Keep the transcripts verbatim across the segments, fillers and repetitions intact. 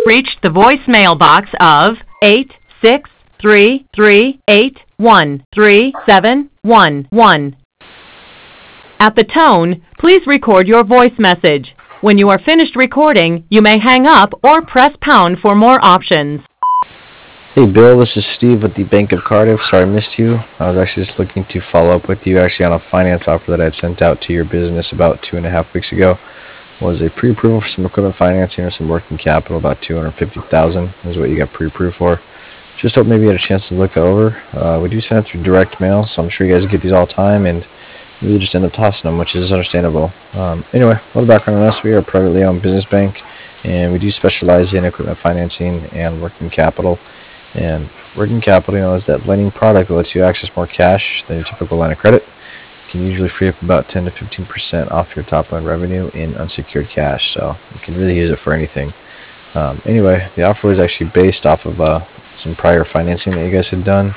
reached the voicemail box of eight six three three eight one three seven one one. At the tone, please record your voice message. When you are finished recording, you may hang up or press pound for more options. Hey Bill, this is Steve with the Bank of Cardiff. Sorry I missed you. I was actually just looking to follow up with you actually on a finance offer that I had sent out to your business about two and a half weeks ago. It was a pre-approval for some equipment financing or some working capital, about two hundred fifty thousand dollars is what you got pre-approved for. Just hope maybe you had a chance to look it over. Uh, we do send it through direct mail, so I'm sure you guys get these all the time, and we just end up tossing them, which is understandable. Um, anyway, a little background on us. We are a privately owned business bank, and we do specialize in equipment financing and working capital. And working capital, you know, is that lending product that lets you access more cash than your typical line of credit. You can usually free up about ten to fifteen percent off your top line revenue in unsecured cash, so you can really use it for anything. Um, anyway, the offer was actually based off of uh, some prior financing that you guys had done.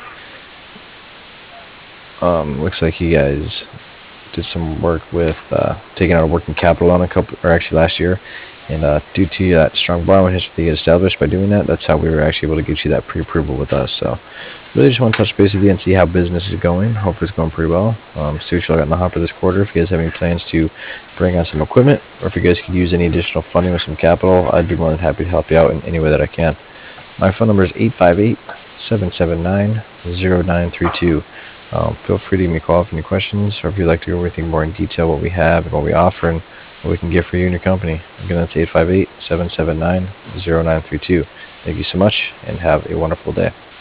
Um, looks like you guys did some work with uh, taking out a working capital on a couple, or actually last year. And uh, due to that strong borrowing history that you established by doing that, that's how we were actually able to get you that pre-approval with us. So really just want to touch base with you and see how business is going. Hope it's going pretty well. Um, see what you got in the hopper this quarter. If you guys have any plans to bring on some equipment, or if you guys could use any additional funding with some capital, I'd be more than happy to help you out in any way that I can. My phone number is eight five eight, seven seven nine, zero nine three two. Um, feel free to give me a call if you have any questions, or if you'd like to go over anything more in detail, what we have and what we offer and what we can get for you and your company. Again, that's eight five eight, seven seven nine, zero nine three two. Thank you so much, and have a wonderful day.